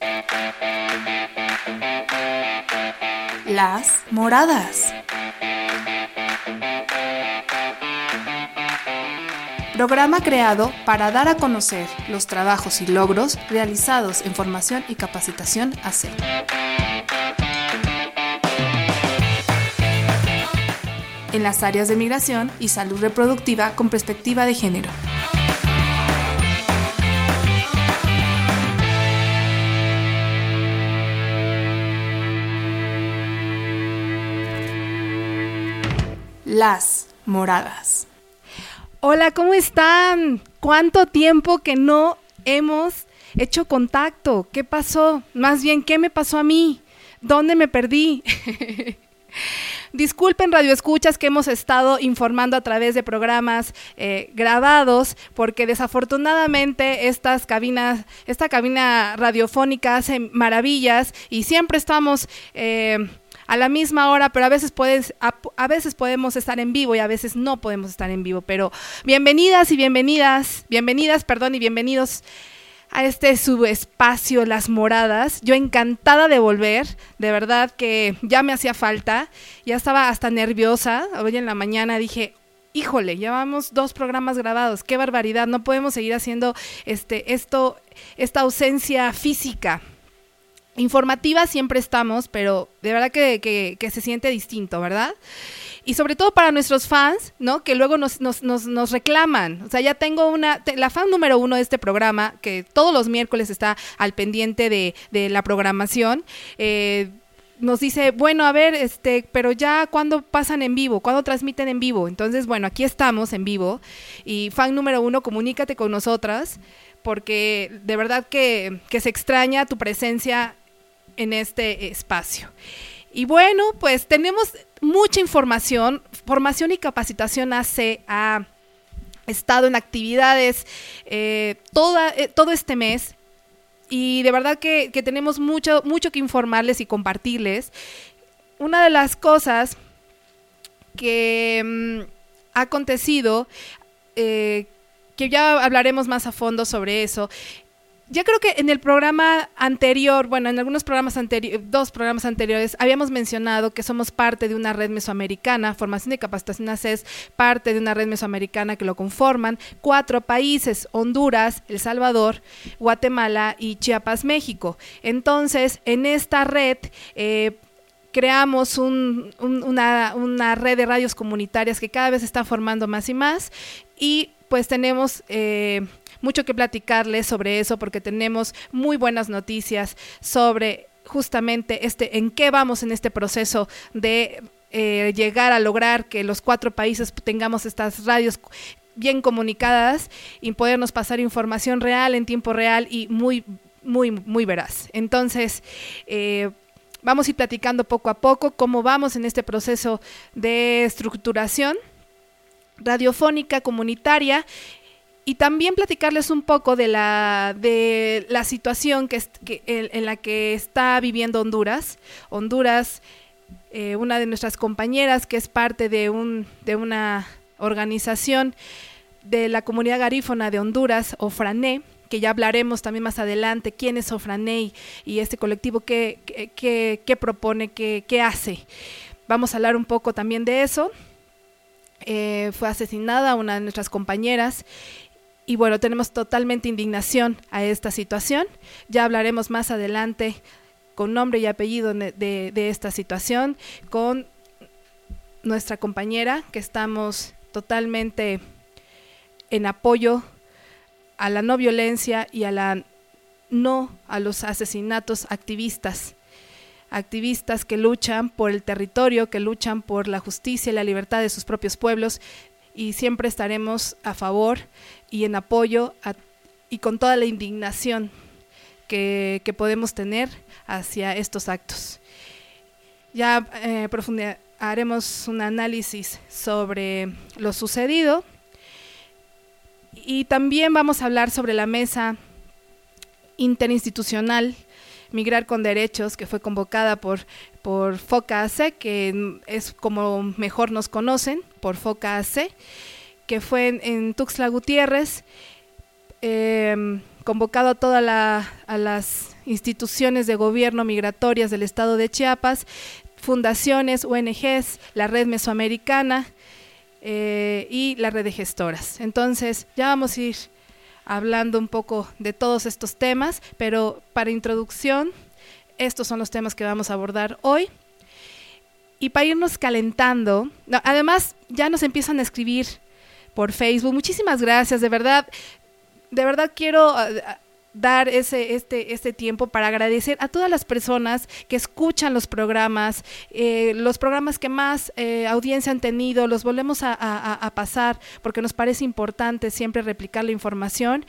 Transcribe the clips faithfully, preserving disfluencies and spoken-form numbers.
Las Moradas. Programa creado para dar a conocer los trabajos y logros realizados en formación y capacitación A C E. En las áreas de migración y salud reproductiva con perspectiva de género. Las Moradas. Hola, ¿cómo están? ¿Cuánto tiempo que no hemos hecho contacto? ¿Qué pasó? Más bien, ¿qué me pasó a mí? ¿Dónde me perdí? Disculpen, radioescuchas, que hemos estado informando a través de programas eh, grabados, porque desafortunadamente estas cabinas, esta cabina radiofónica hace maravillas y siempre estamos eh, a la misma hora, pero a veces puedes, a, a veces podemos estar en vivo y a veces no podemos estar en vivo. Pero bienvenidas y bienvenidas, bienvenidas, perdón, y bienvenidos a este subespacio Las Moradas. Yo encantada de volver, de verdad que ya me hacía falta, ya estaba hasta nerviosa. Hoy en la mañana dije, híjole, llevamos dos programas grabados, qué barbaridad, no podemos seguir haciendo este, esto, esta ausencia física. Informativa siempre estamos, pero de verdad que, que, que se siente distinto, ¿verdad? Y sobre todo para nuestros fans, ¿no? Que luego nos, nos, nos, nos reclaman. O sea, ya tengo una, te, la fan número uno de este programa, que todos los miércoles está al pendiente de, de la programación, eh, nos dice, bueno, a ver, este, pero ya, ¿cuándo pasan en vivo? ¿Cuándo transmiten en vivo? Entonces, bueno, aquí estamos en vivo. Y fan número uno, comunícate con nosotras, porque de verdad que, que se extraña tu presencia en este espacio. Y bueno, pues tenemos mucha información. Formación y Capacitación A C E ha estado en actividades eh, toda, eh, todo este mes y de verdad que, que tenemos mucho, mucho que informarles y compartirles. Una de las cosas que mmm, ha acontecido, eh, que ya hablaremos más a fondo sobre eso. Ya creo que en el programa anterior, bueno, en algunos programas anteriores, dos programas anteriores, habíamos mencionado que somos parte de una red mesoamericana. Formación y Capacitación A C E es parte de una red mesoamericana que lo conforman cuatro países: Honduras, El Salvador, Guatemala y Chiapas, México. Entonces, en esta red eh, creamos un, un, una, una red de radios comunitarias que cada vez se está formando más y más, y pues tenemos Eh, mucho que platicarles sobre eso, porque tenemos muy buenas noticias sobre justamente este, en qué vamos en este proceso de eh, llegar a lograr que los cuatro países tengamos estas radios bien comunicadas y podernos pasar información real, en tiempo real y muy, muy, muy veraz. Entonces, eh, vamos a ir platicando poco a poco cómo vamos en este proceso de estructuración radiofónica comunitaria. Y también platicarles un poco de la, de la situación que, que en, en la que está viviendo Honduras. Honduras, eh, una de nuestras compañeras que es parte de, un, de una organización de la comunidad garífona de Honduras, OFRANÉ, que ya hablaremos también más adelante quién es OFRANÉ y, y este colectivo qué, qué, qué, qué propone, qué, qué hace. Vamos a hablar un poco también de eso. Eh, fue asesinada una de nuestras compañeras. Y bueno, tenemos totalmente indignación a esta situación. Ya hablaremos más adelante con nombre y apellido de, de, de esta situación, con nuestra compañera, que estamos totalmente en apoyo a la no violencia y a la no a los asesinatos activistas. Activistas que luchan por el territorio, que luchan por la justicia y la libertad de sus propios pueblos, y siempre estaremos a favor y en apoyo a, y con toda la indignación que, que podemos tener hacia estos actos. Ya eh, haremos un análisis sobre lo sucedido y también vamos a hablar sobre la mesa interinstitucional Migrar con Derechos, que fue convocada por, por FOCA A C E, que es como mejor nos conocen, por FOCA A C E, que fue en, en Tuxtla Gutiérrez, eh, convocado a todas la, a las instituciones de gobierno migratorias del estado de Chiapas, fundaciones, O N Ges, la Red Mesoamericana eh, y la Red de Gestoras. Entonces ya vamos a ir hablando un poco de todos estos temas, pero para introducción, estos son los temas que vamos a abordar hoy. Y para irnos calentando, no, además ya nos empiezan a escribir por Facebook. Muchísimas gracias, de verdad, de verdad quiero uh, dar ese, este, este tiempo para agradecer a todas las personas que escuchan los programas, eh, los programas que más eh, audiencia han tenido, los volvemos a, a, a pasar porque nos parece importante siempre replicar la información.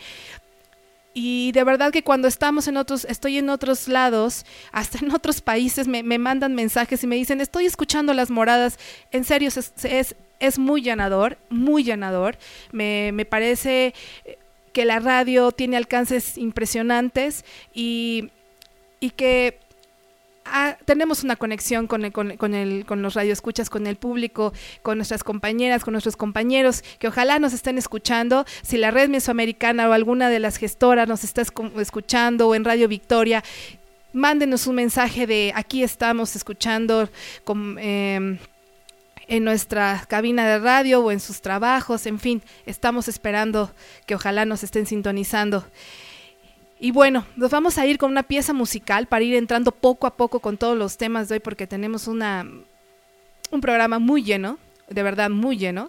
Y de verdad que cuando estamos en otros, estoy en otros lados, hasta en otros países, me, me mandan mensajes y me dicen, estoy escuchando Las Moradas. En serio, es, es, es muy llenador, muy llenador. Me, me parece que la radio tiene alcances impresionantes y, y que ah, tenemos una conexión con, el, con, con, el, con los radioescuchas, con el público, con nuestras compañeras, con nuestros compañeros, que ojalá nos estén escuchando. Si la Red Mesoamericana o alguna de las gestoras nos está escuchando o en Radio Victoria, mándenos un mensaje de aquí estamos escuchando con, eh, en nuestra cabina de radio o en sus trabajos, en fin, estamos esperando que ojalá nos estén sintonizando. Y bueno, nos vamos a ir con una pieza musical para ir entrando poco a poco con todos los temas de hoy, porque tenemos una, un programa muy lleno, de verdad muy lleno.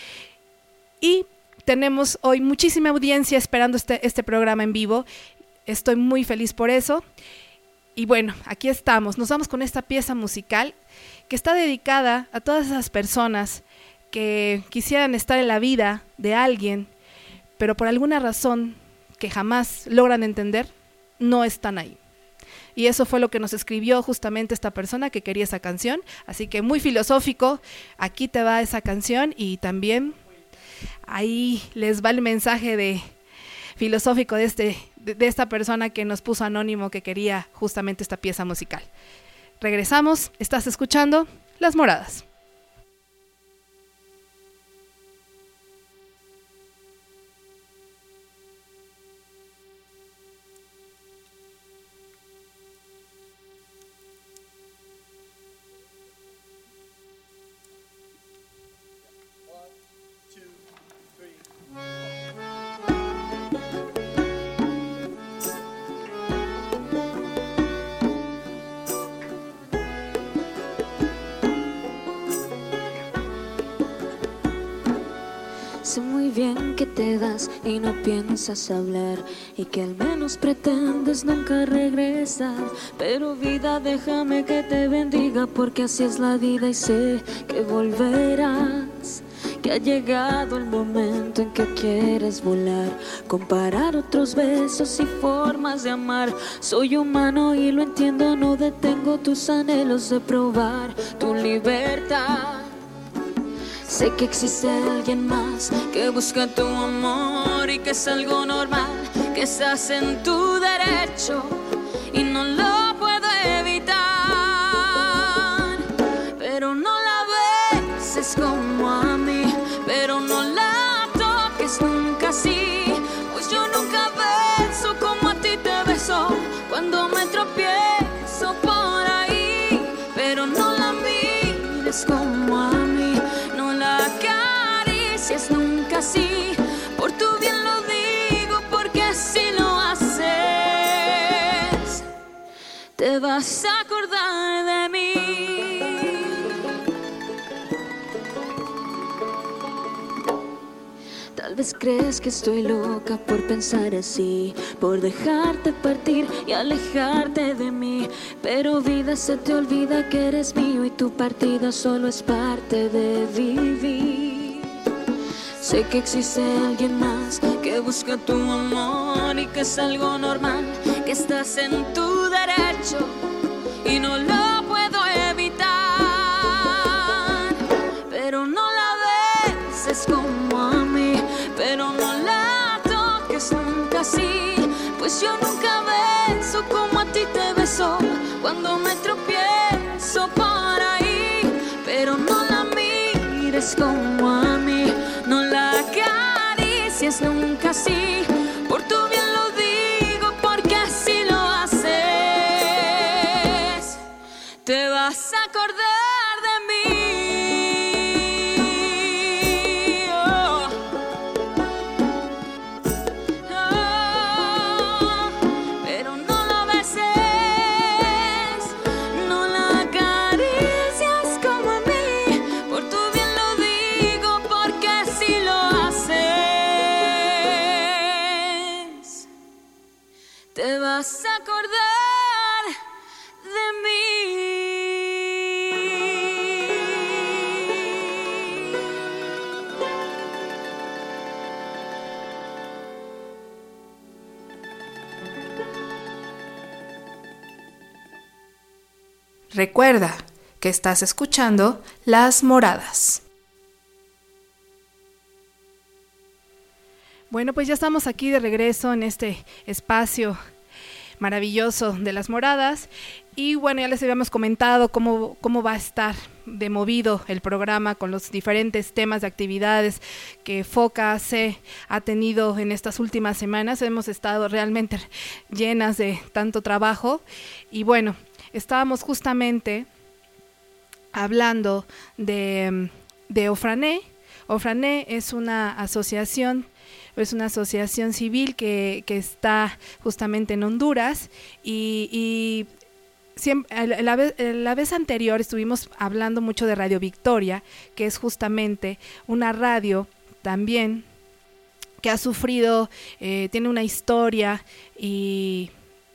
Y tenemos hoy muchísima audiencia esperando este, este programa en vivo. Estoy muy feliz por eso. Y bueno, aquí estamos. Nos vamos con esta pieza musical que está dedicada a todas esas personas que quisieran estar en la vida de alguien, pero por alguna razón que jamás logran entender, no están ahí. Y eso fue lo que nos escribió justamente esta persona que quería esa canción. Así que muy filosófico, aquí te va esa canción y también ahí les va el mensaje de filosófico de, este, de, de esta persona que nos puso anónimo que quería justamente esta pieza musical. Regresamos, estás escuchando Las Moradas. Sé muy bien que te vas y no piensas hablar y que al menos pretendes nunca regresar. Pero vida, déjame que te bendiga porque así es la vida y sé que volverás. Que ha llegado el momento en que quieres volar, comparar otros besos y formas de amar. Soy humano y lo entiendo, no detengo tus anhelos de probar tu libertad. Sé que existe alguien más que busca tu amor y que es algo normal, que estás en tu derecho y no lo puedo evitar. Pero no la beses como a mí, pero no la toques nunca así, pues yo nunca beso como a ti te beso cuando me tropiezo por ahí. Pero no la mires como a mí, acaricias nunca así, por tu bien lo digo porque si lo haces te vas a acordar de mí. Tal vez crees que estoy loca por pensar así, por dejarte partir y alejarte de mí. Pero vida, se te olvida que eres mío y tu partida solo es parte de vivir. Sé que existe alguien más que busca tu amor y que es algo normal, que estás en tu derecho y no lo puedo evitar. Pero no la beses como a mí, pero no la toques nunca así, pues yo nunca beso como a ti te beso cuando me tropiezo por ahí. Pero no la mires como a mí, no la acaricies nunca así, por tu bien lo digo porque así lo haces. vas a acordar de mí. Recuerda que estás escuchando Las Moradas. Bueno, pues ya estamos aquí de regreso en este espacio maravilloso de Las Moradas y bueno, ya les habíamos comentado cómo, cómo va a estar de movido el programa con los diferentes temas de actividades que FOCA C ha tenido en estas últimas semanas. Hemos estado realmente llenas de tanto trabajo y bueno, estábamos justamente hablando de, de Ofrané. Ofrané es una asociación, es una asociación civil que, que está justamente en Honduras y, y siempre, la, la, vez, la vez anterior estuvimos hablando mucho de Radio Victoria, que es justamente una radio también que ha sufrido, eh, tiene una historia y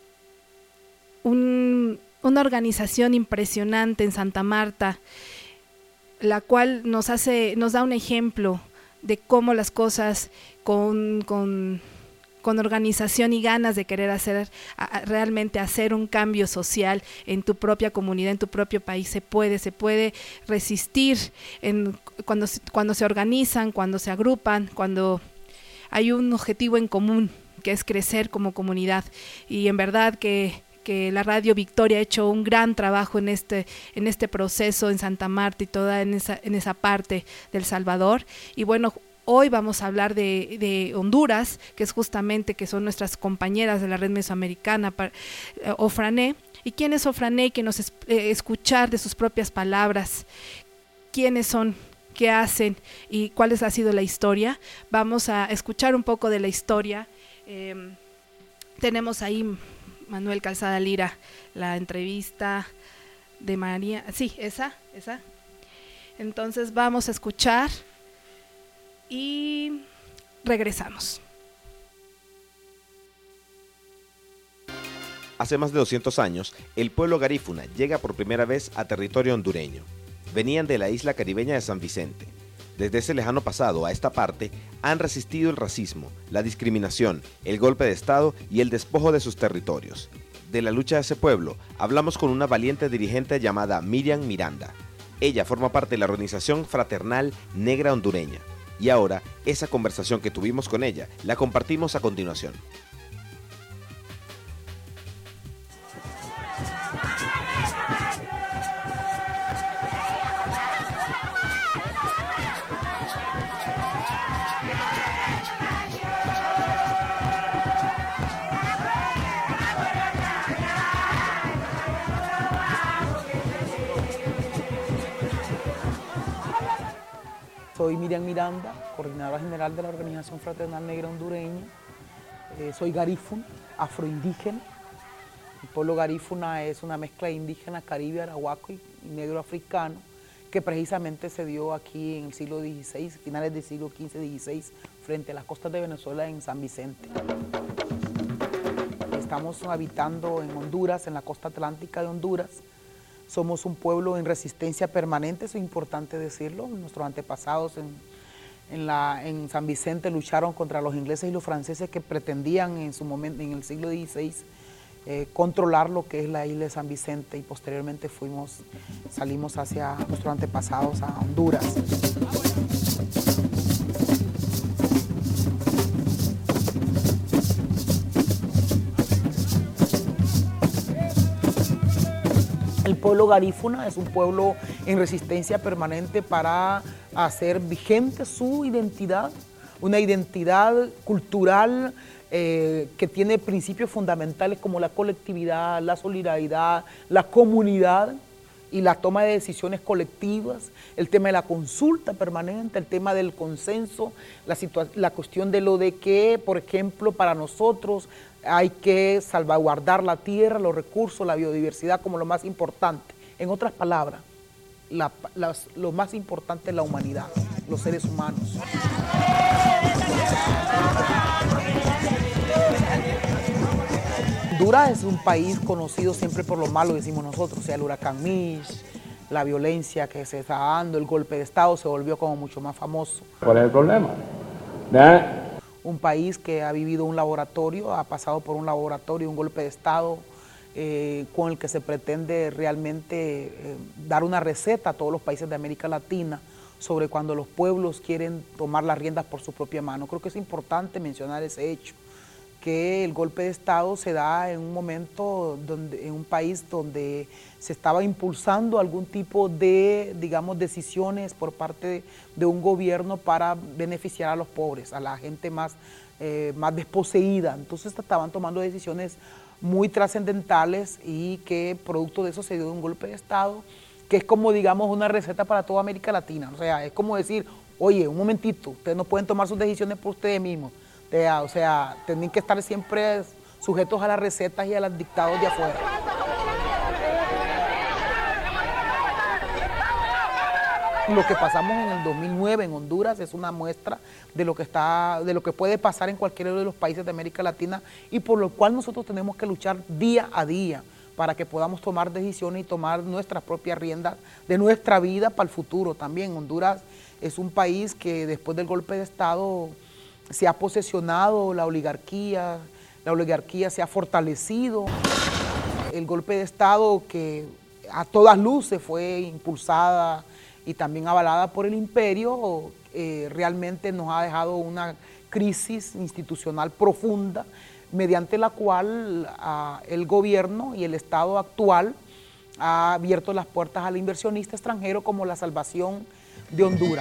un... una organización impresionante en Santa Marta, la cual nos hace, nos da un ejemplo de cómo las cosas con, con, con organización y ganas de querer hacer, a, realmente hacer un cambio social en tu propia comunidad, en tu propio país, se puede, se puede resistir en, cuando, cuando se organizan, cuando se agrupan, cuando hay un objetivo en común, que es crecer como comunidad. Y en verdad que que la Radio Victoria ha hecho un gran trabajo en este, en este proceso en Santa Marta y toda en esa, en esa parte del Salvador. Y bueno, hoy vamos a hablar de, de Honduras, que es justamente, que son nuestras compañeras de la red mesoamericana, para, eh, Ofrané. ¿Y quién es Ofrané? Que nos es, eh, escuchar de sus propias palabras, quiénes son, qué hacen y cuál ha sido la historia. Vamos a escuchar un poco de la historia. Eh, tenemos ahí Manuel Calzada Lira, la entrevista de María, sí, esa, esa. Entonces vamos a escuchar y regresamos. Hace más de doscientos años, el pueblo garífuna llega por primera vez a territorio hondureño. Venían de la isla caribeña de San Vicente. Desde ese lejano pasado a esta parte han resistido el racismo, la discriminación, el golpe de Estado y el despojo de sus territorios. De la lucha de ese pueblo hablamos con una valiente dirigente llamada Miriam Miranda. Ella forma parte de la organización fraternal negra hondureña. Y ahora, esa conversación que tuvimos con ella la compartimos a continuación. Soy Miriam Miranda, coordinadora general de la Organización Fraternal Negra Hondureña. Eh, soy garífuna, afroindígena. El pueblo garífuna es una mezcla de indígena, caribe, arahuaco y, y negro africano, que precisamente se dio aquí en el siglo dieciséis, finales del siglo quince dieciséis, frente a las costas de Venezuela en San Vicente. Estamos habitando en Honduras, en la costa atlántica de Honduras. Somos un pueblo en resistencia permanente, eso es importante decirlo. Nuestros antepasados en, en, la, en San Vicente lucharon contra los ingleses y los franceses que pretendían en su momento, en el siglo dieciséis, eh, controlar lo que es la isla de San Vicente, y posteriormente fuimos, salimos hacia nuestros antepasados a Honduras. El pueblo garífuna es un pueblo en resistencia permanente para hacer vigente su identidad, una identidad cultural eh, que tiene principios fundamentales como la colectividad, la solidaridad, la comunidad y la toma de decisiones colectivas, el tema de la consulta permanente, el tema del consenso, la, la cuestión de lo de que, por ejemplo, para nosotros hay que salvaguardar la tierra, los recursos, la biodiversidad como lo más importante. En otras palabras, la, la, lo más importante es la humanidad, los seres humanos. Honduras es un país conocido siempre por lo malo, decimos nosotros, o sea, el huracán Mitch, la violencia que se está dando, el golpe de Estado se volvió como mucho más famoso. ¿Cuál es el problema? ¿Verdad? Un país que ha vivido un laboratorio, ha pasado por un laboratorio, un golpe de Estado, eh, con el que se pretende realmente eh, dar una receta a todos los países de América Latina sobre cuando los pueblos quieren tomar las riendas por su propia mano. Creo que es importante mencionar ese hecho, que el golpe de Estado se da en un momento, donde, en un país donde se estaba impulsando algún tipo de, digamos, decisiones por parte de, de un gobierno para beneficiar a los pobres, a la gente más, eh, más desposeída. Entonces estaban tomando decisiones muy trascendentales y que producto de eso se dio un golpe de Estado, que es como, digamos, una receta para toda América Latina. O sea, es como decir, oye, un momentito, ustedes no pueden tomar sus decisiones por ustedes mismos. O sea, tienen que estar siempre sujetos a las recetas y a los dictados de afuera. Lo que pasamos en el dos mil nueve en Honduras es una muestra de lo que está, de lo que puede pasar en cualquiera de los países de América Latina y por lo cual nosotros tenemos que luchar día a día para que podamos tomar decisiones y tomar nuestras propias riendas de nuestra vida para el futuro también. Honduras es un país que después del golpe de Estado se ha posesionado la oligarquía, la oligarquía se ha fortalecido. El golpe de Estado que a todas luces fue impulsada y también avalada por el imperio, eh, realmente nos ha dejado una crisis institucional profunda, mediante la cual uh, el gobierno y el Estado actual ha abierto las puertas al inversionista extranjero como la salvación de Honduras.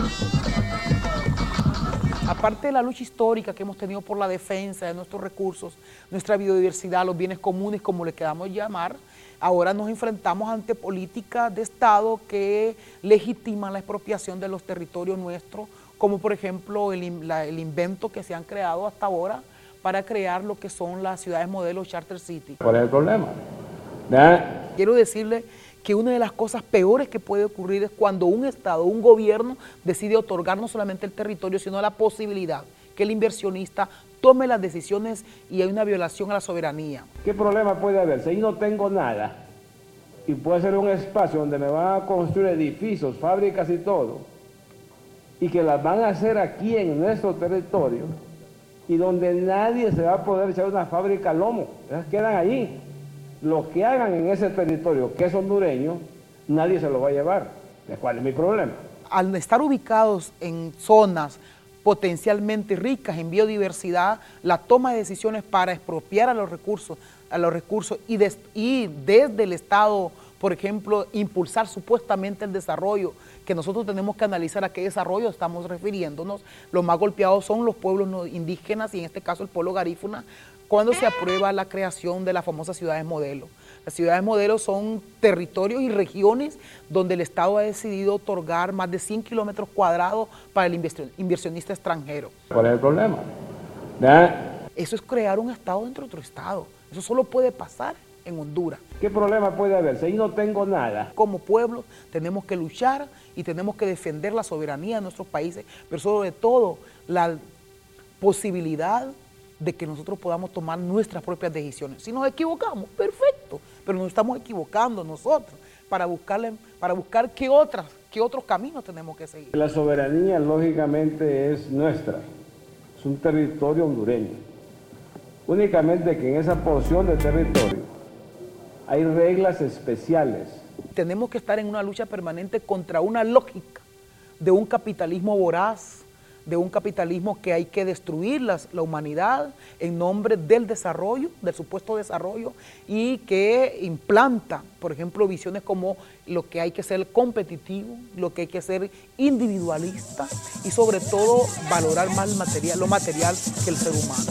Aparte de la lucha histórica que hemos tenido por la defensa de nuestros recursos, nuestra biodiversidad, los bienes comunes, como le queramos llamar, ahora nos enfrentamos ante políticas de Estado que legitiman la expropiación de los territorios nuestros, como por ejemplo el, la, el invento que se han creado hasta ahora para crear lo que son las ciudades modelo Charter City. ¿Cuál es el problema? ¿Verdad? Quiero decirle que una de las cosas peores que puede ocurrir es cuando un Estado, un gobierno decide otorgar no solamente el territorio, sino la posibilidad que el inversionista tome las decisiones y hay una violación a la soberanía. ¿Qué problema puede haber? Si ahí no tengo nada y puede ser un espacio donde me van a construir edificios, fábricas y todo, y que las van a hacer aquí en nuestro territorio y donde nadie se va a poder echar una fábrica al lomo, esas quedan allí. Lo que hagan en ese territorio, que es hondureño, nadie se lo va a llevar. ¿Cuál es mi problema? Al estar ubicados en zonas potencialmente ricas en biodiversidad, la toma de decisiones para expropiar a los recursos, a los recursos y, des, y desde el Estado, por ejemplo, impulsar supuestamente el desarrollo, que nosotros tenemos que analizar a qué desarrollo estamos refiriéndonos. Los más golpeados son los pueblos indígenas y en este caso el pueblo garífuna, cuando se aprueba la creación de las famosas ciudades modelo. Las ciudades modelo son territorios y regiones donde el Estado ha decidido otorgar más de cien kilómetros cuadrados para el inversionista extranjero. ¿Cuál es el problema? ¿Verdad? Eso es crear un Estado dentro de otro Estado. Eso solo puede pasar en Honduras. ¿Qué problema puede haber? Si ahí no tengo nada. Como pueblo tenemos que luchar y tenemos que defender la soberanía de nuestros países, pero sobre todo la posibilidad de que nosotros podamos tomar nuestras propias decisiones. Si nos equivocamos, perfecto, pero nos estamos equivocando nosotros para, buscarle, para buscar qué, otras, qué otros caminos tenemos que seguir. La soberanía lógicamente es nuestra, es un territorio hondureño. Únicamente que en esa porción de territorio hay reglas especiales. Tenemos que estar en una lucha permanente contra una lógica de un capitalismo voraz, de un capitalismo que hay que destruir las, la humanidad en nombre del desarrollo, del supuesto desarrollo, y que implanta, por ejemplo, visiones como lo que hay que ser competitivo, lo que hay que ser individualista y sobre todo valorar más el material, lo material que el ser humano.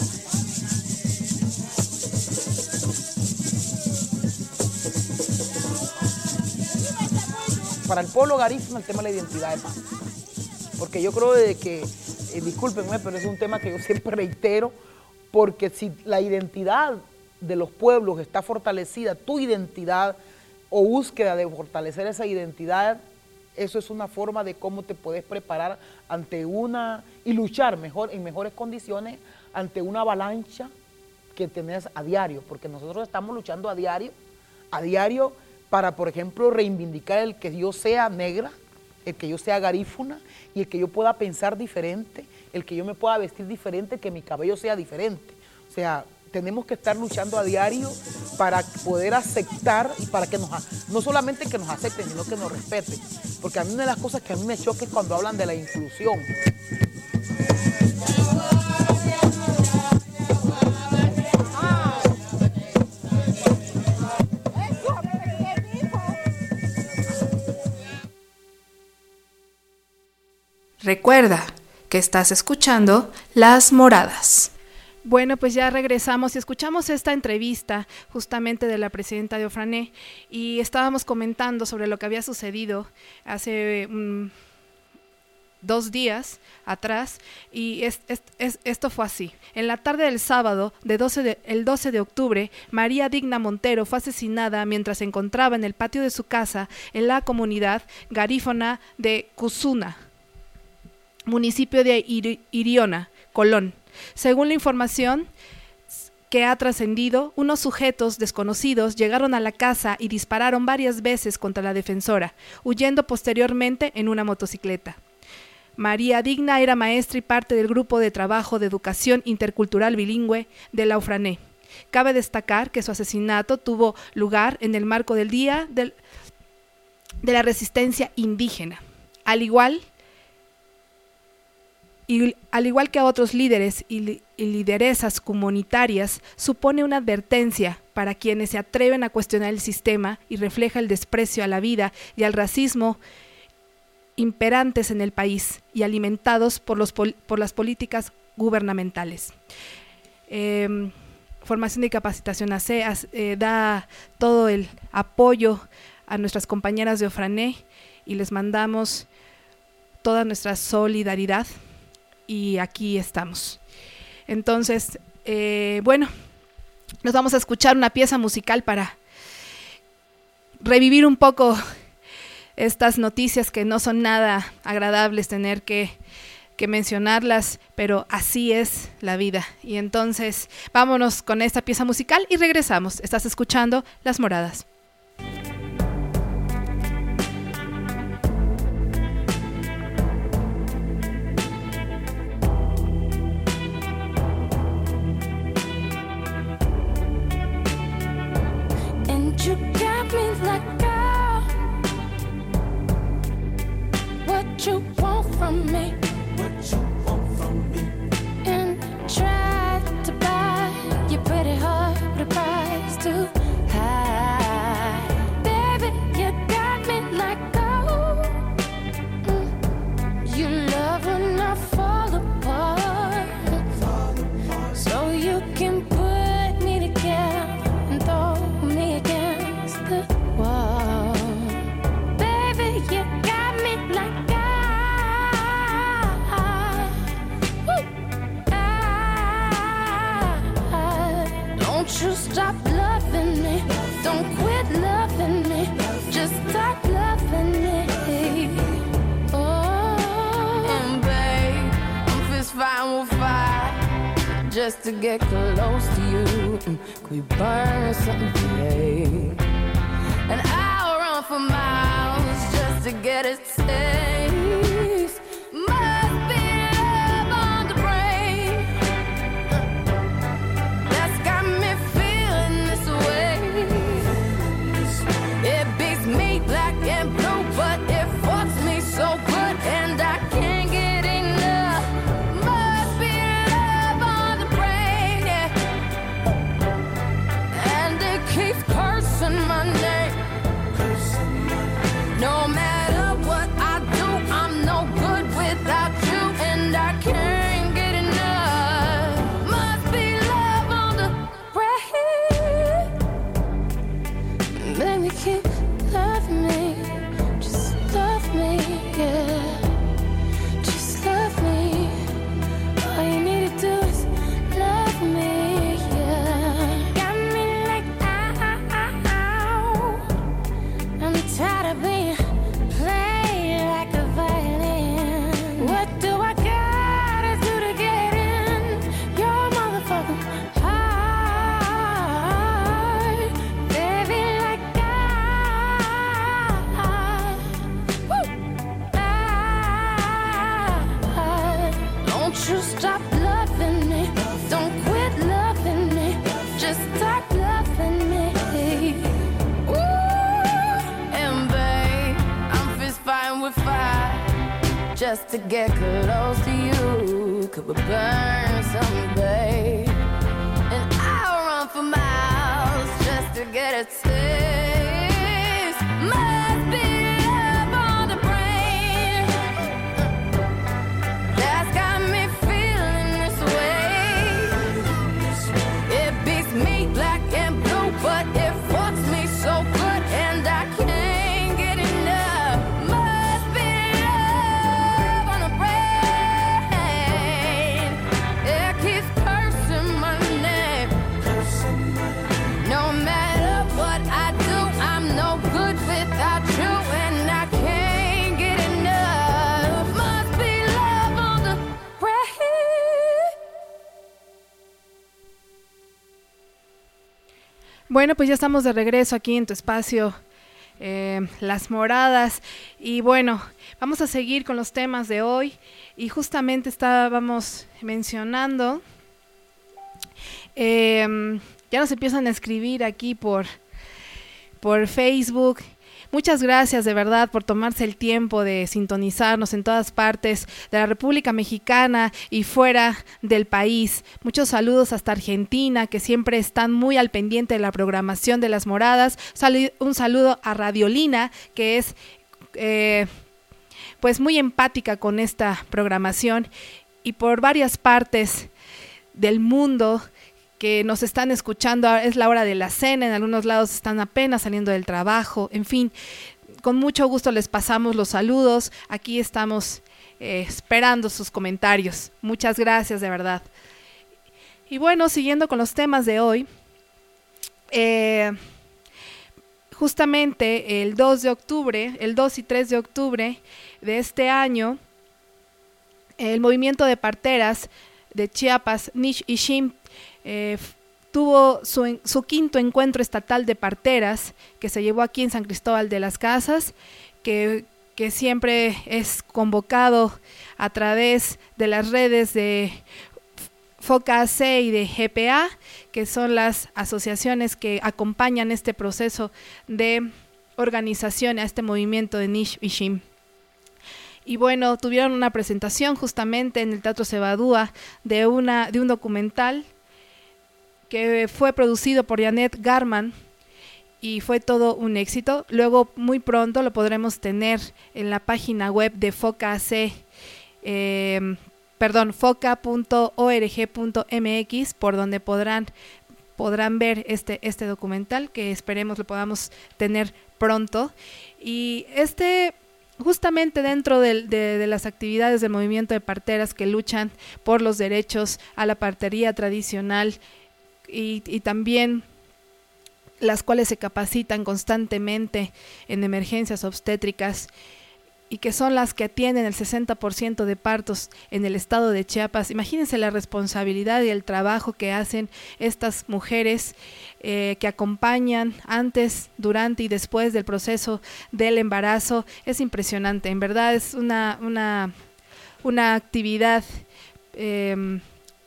Para el pueblo garífuna el tema de la identidad es más. Porque yo creo de que, eh, discúlpenme, pero es un tema que yo siempre reitero, porque si la identidad de los pueblos está fortalecida, tu identidad o búsqueda de fortalecer esa identidad, eso es una forma de cómo te puedes preparar ante una, y luchar mejor, en mejores condiciones, ante una avalancha que tenés a diario, porque nosotros estamos luchando a diario, a diario para, por ejemplo, reivindicar el que yo sea negra, el que yo sea garífuna y el que yo pueda pensar diferente, el que yo me pueda vestir diferente, que mi cabello sea diferente. O sea, tenemos que estar luchando a diario para poder aceptar y para que nos, no solamente que nos acepten, sino que nos respeten. Porque a mí una de las cosas que a mí me choca es cuando hablan de la inclusión. Recuerda que estás escuchando Las Moradas. Bueno, pues ya regresamos y escuchamos esta entrevista justamente de la presidenta de Ofrané y estábamos comentando sobre lo que había sucedido hace um, dos días atrás y es, es, es, esto fue así. En la tarde del sábado, de doce de, el doce de octubre, María Digna Montero fue asesinada mientras se encontraba en el patio de su casa en la comunidad garífuna de Cuzuna, municipio de Ir- Iriona, Colón. Según la información que ha trascendido, unos sujetos desconocidos llegaron a la casa y dispararon varias veces contra la defensora, huyendo posteriormente en una motocicleta. María Digna era maestra y parte del grupo de trabajo de educación intercultural bilingüe de la Ofrané. Cabe destacar que su asesinato tuvo lugar en el marco del Día del, de la Resistencia Indígena, al igual Y al igual que a otros líderes y, li- y lideresas comunitarias, supone una advertencia para quienes se atreven a cuestionar el sistema y refleja el desprecio a la vida y al racismo imperantes en el país y alimentados por, los pol- por las políticas gubernamentales. Eh, Formación y Capacitación A C eh, da todo el apoyo a nuestras compañeras de Ofrané y les mandamos toda nuestra solidaridad. Y aquí estamos. Entonces, eh, bueno, nos vamos a escuchar una pieza musical para revivir un poco estas noticias que no son nada agradables tener que, que mencionarlas, pero así es la vida. Y entonces, vámonos con esta pieza musical y regresamos. Estás escuchando Las Moradas. You got me like, girl, what you want from me? What you want from me? And try to buy your pretty heart with a price too high. Baby, you got me like, oh, mm. You love when I fall apart, fall apart. So you can put me together and throw me again the wall. Baby, you got me like I, I, don't you stop loving me, don't quit loving me, just stop loving me. Oh, and babe, I'm fist fighting with fire just to get close to you. Could we burn something today? And I'll run for miles just to get a taste. Must be love on the brain that's got me feeling this way. It beats me black and blue, but it fucks me so good, and I can't get enough. Must be love on the brain, yeah. And it keeps cursing my name. No matter what I do, just to get close to you. Could we burn someday? And I'll run for miles just to get a taste. Must be love on the brain that's got me feeling this way. It beats me black and blue, but it fucks me so good, and I can't get enough. Must be love on the brain. It keeps cursing my name. No matter what I do, I'm no good without you, and I can't get enough. Must be love on the brain. Bueno, pues ya estamos de regreso aquí en tu espacio, eh, Las Moradas, y bueno, vamos a seguir con los temas de hoy, y justamente estábamos mencionando, eh, ya nos empiezan a escribir aquí por, por Facebook. Muchas gracias de verdad por tomarse el tiempo de sintonizarnos en todas partes de la República Mexicana y fuera del país. Muchos saludos hasta Argentina, que siempre están muy al pendiente de la programación de Las Moradas. Sal- un saludo a Radiolina, que es eh, pues muy empática con esta programación, y por varias partes del mundo que nos están escuchando. Es la hora de la cena, en algunos lados están apenas saliendo del trabajo, en fin, con mucho gusto les pasamos los saludos. Aquí estamos eh, esperando sus comentarios. Muchas gracias, de verdad. Y bueno, siguiendo con los temas de hoy, eh, justamente el dos de octubre, el dos y tres de octubre de este año, el movimiento de parteras de Chiapas, Nish Ishim, Eh, tuvo su, su quinto encuentro estatal de parteras, que se llevó aquí en San Cristóbal de las Casas, que, que siempre es convocado a través de las redes de FOCA-A-C y de G P A, que son las asociaciones que acompañan este proceso de organización a este movimiento de Nish Ishim. Y bueno, tuvieron una presentación justamente en el Teatro Cebadúa de, una, de un documental que fue producido por Janet Garman, y fue todo un éxito. Luego, muy pronto, lo podremos tener en la página web de FOCA-A-C, eh, perdón, foca punto org punto m x, por donde podrán, podrán ver este, este documental, que esperemos lo podamos tener pronto. Y este, justamente dentro de, de, de las actividades del movimiento de parteras que luchan por los derechos a la partería tradicional, Y, y también las cuales se capacitan constantemente en emergencias obstétricas, y que son las que atienden el sesenta por ciento de partos en el estado de Chiapas. Imagínense la responsabilidad y el trabajo que hacen estas mujeres, eh, que acompañan antes, durante y después del proceso del embarazo. Es impresionante, en verdad es una, una, una actividad eh,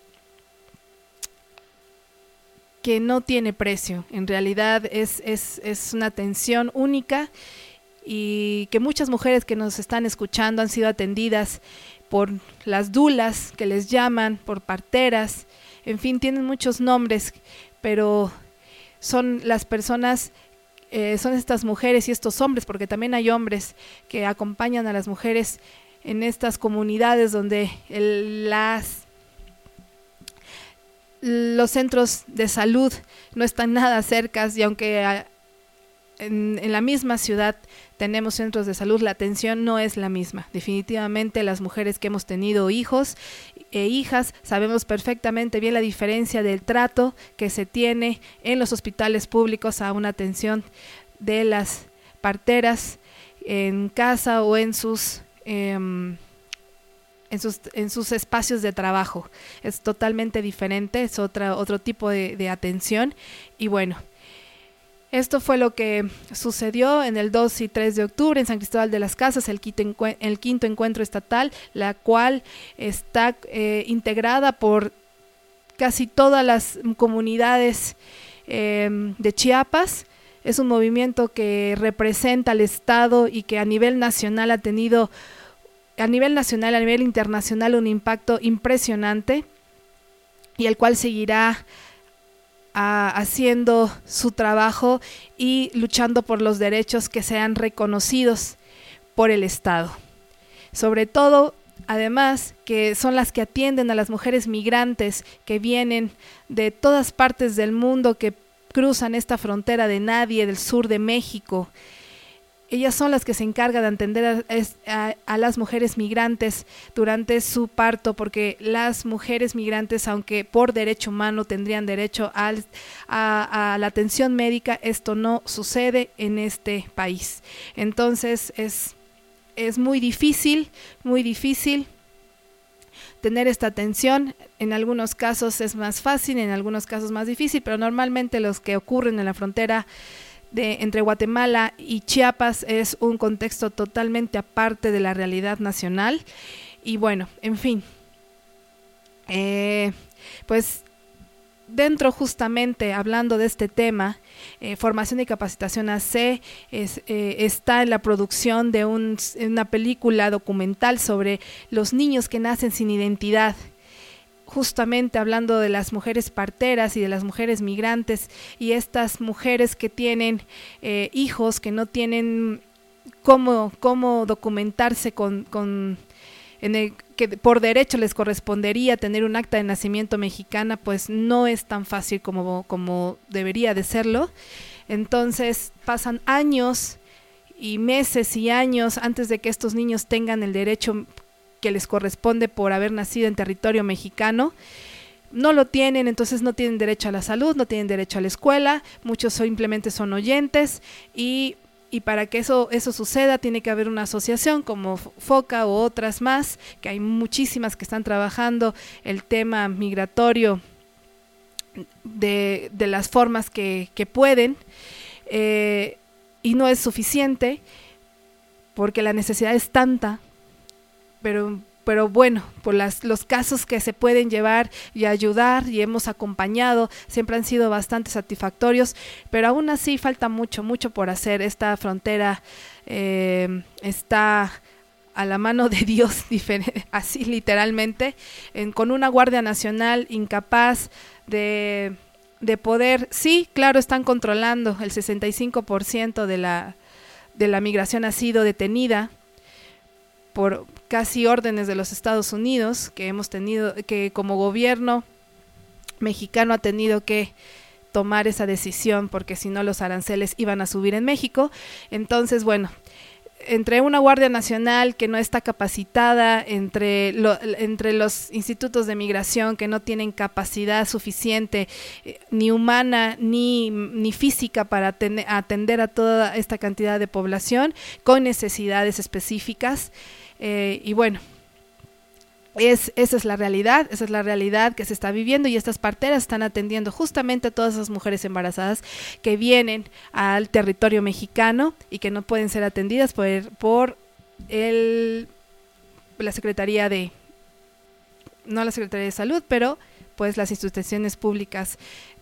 que no tiene precio. En realidad es, es, es una atención única, y que muchas mujeres que nos están escuchando han sido atendidas por las dulas, que les llaman, por parteras, en fin, tienen muchos nombres, pero son las personas, eh, son estas mujeres y estos hombres, porque también hay hombres que acompañan a las mujeres en estas comunidades donde el, las los centros de salud no están nada cercas, y aunque a, en, en la misma ciudad tenemos centros de salud, la atención no es la misma. Definitivamente las mujeres que hemos tenido hijos e hijas sabemos perfectamente bien la diferencia del trato que se tiene en los hospitales públicos a una atención de las parteras en casa o en sus eh, En sus, en sus espacios de trabajo. Es totalmente diferente, es otra, otro tipo de, de atención. Y bueno, esto fue lo que sucedió en el dos y tres de octubre en San Cristóbal de las Casas, el quinto, encue- el quinto encuentro estatal, la cual está eh, integrada por casi todas las comunidades eh, de Chiapas. Es un movimiento que representa al Estado y que a nivel nacional ha tenido a nivel nacional, a nivel internacional, un impacto impresionante y el cual seguirá a, haciendo su trabajo y luchando por los derechos que sean reconocidos por el Estado. Sobre todo, además, que son las que atienden a las mujeres migrantes que vienen de todas partes del mundo, que cruzan esta frontera de nadie del sur de México. Ellas son las que se encargan de atender a, a, a las mujeres migrantes durante su parto, porque las mujeres migrantes, aunque por derecho humano tendrían derecho al, a, a la atención médica, esto no sucede en este país. Entonces es, es muy difícil, muy difícil tener esta atención. En algunos casos es más fácil, en algunos casos más difícil, pero normalmente los que ocurren en la frontera De, entre Guatemala y Chiapas es un contexto totalmente aparte de la realidad nacional. Y bueno, en fin, eh, pues dentro justamente hablando de este tema, eh, formación y capacitación A C es, eh, está en la producción de un, una película documental sobre los niños que nacen sin identidad, justamente hablando de las mujeres parteras y de las mujeres migrantes y estas mujeres que tienen eh, hijos que no tienen cómo, cómo documentarse con, con en el que por derecho les correspondería tener un acta de nacimiento mexicana, pues no es tan fácil como, como debería de serlo. Entonces pasan años y meses y años antes de que estos niños tengan el derecho que les corresponde por haber nacido en territorio mexicano. No lo tienen, entonces no tienen derecho a la salud, no tienen derecho a la escuela, muchos simplemente son oyentes y, y para que eso, eso suceda tiene que haber una asociación como FOCA o otras más, que hay muchísimas que están trabajando el tema migratorio de, de las formas que, que pueden, eh, y no es suficiente porque la necesidad es tanta. Pero, pero bueno, por las, los casos que se pueden llevar y ayudar y hemos acompañado siempre han sido bastante satisfactorios, pero aún así falta mucho, mucho por hacer. Esta frontera eh, está a la mano de Dios, así literalmente, en, con una Guardia Nacional incapaz de, de poder, sí, claro, están controlando, el sesenta y cinco por ciento de la, de la migración ha sido detenida por casi órdenes de los Estados Unidos, que hemos tenido, que como gobierno mexicano ha tenido que tomar esa decisión porque si no los aranceles iban a subir en México. Entonces, bueno, entre una Guardia Nacional que no está capacitada, entre, lo, entre los institutos de migración que no tienen capacidad suficiente, eh, ni humana ni, ni física para ten, atender a toda esta cantidad de población con necesidades específicas, eh, y bueno, Es, esa es la realidad, esa es la realidad que se está viviendo y estas parteras están atendiendo justamente a todas esas mujeres embarazadas que vienen al territorio mexicano y que no pueden ser atendidas por, por el, la Secretaría de, no la Secretaría de Salud, pero pues las instituciones públicas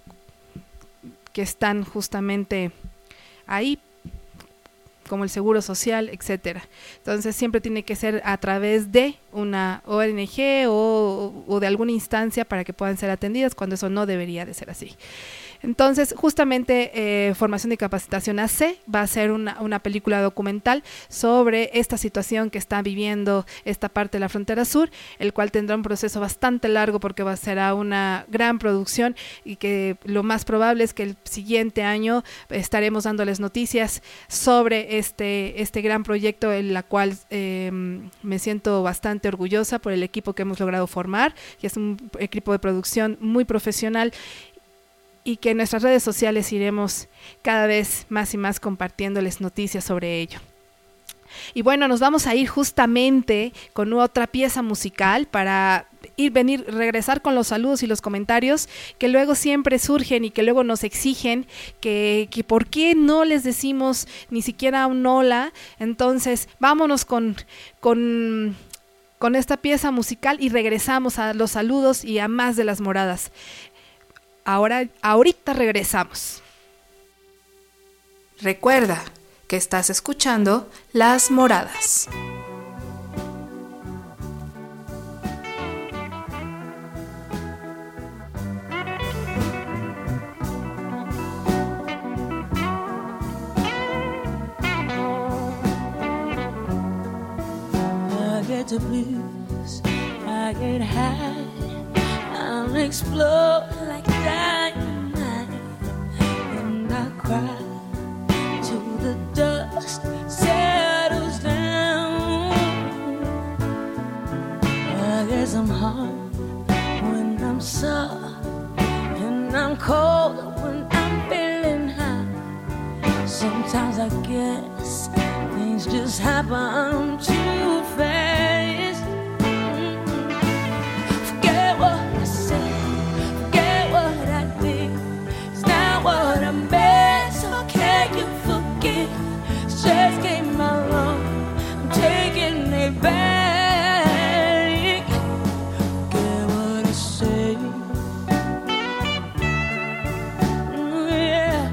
que están justamente ahí, como el Seguro Social, etcétera. Entonces siempre tiene que ser a través de una O N G o, o de alguna instancia para que puedan ser atendidas, cuando eso no debería de ser así. Entonces, justamente eh, Formación y Capacitación A C va a ser una, una película documental sobre esta situación que está viviendo esta parte de la frontera sur, el cual tendrá un proceso bastante largo porque va a ser una gran producción y que lo más probable es que el siguiente año estaremos dándoles noticias sobre este, este gran proyecto, en la cual eh, me siento bastante orgullosa por el equipo que hemos logrado formar, que es un equipo de producción muy profesional, y que en nuestras redes sociales iremos cada vez más y más compartiéndoles noticias sobre ello. Y bueno, nos vamos a ir justamente con otra pieza musical para ir, venir, regresar con los saludos y los comentarios que luego siempre surgen y que luego nos exigen que, que por qué no les decimos ni siquiera un hola. Entonces, vámonos con, con, con esta pieza musical y regresamos a los saludos y a más de las moradas. Ahora, ahorita regresamos. Recuerda que estás escuchando Las Moradas. the blues. I get high, I'll explode like dynamite, and I cry till the dust settles down. I guess I'm hard when I'm soft, and I'm cold when I'm feeling high. Sometimes I guess things just happen too fast. Mm-hmm. Forget what I said, forget what I did. It's not what I meant, so can you forgive? It's just came out wrong, I'm taking it back. Forget what I said. Mm, yeah.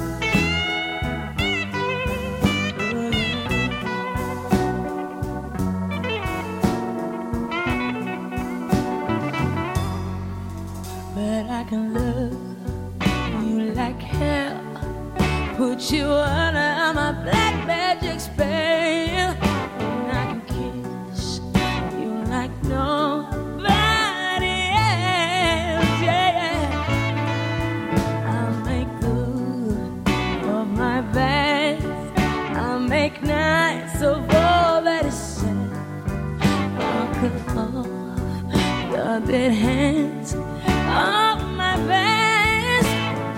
But I can love you like hell, put you under my black magic spell, and I can kiss you like nobody else, yeah. I'll make good of my best, I'll make nice of all that is said. I'll cut off your dead hands of my best.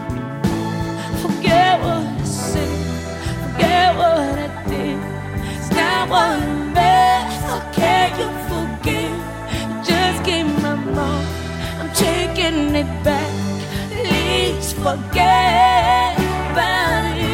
Forget what I said, forget what I did. It's not what I meant, so can you forgive? You just gave my wrong, I'm taking it back. Please forget about it.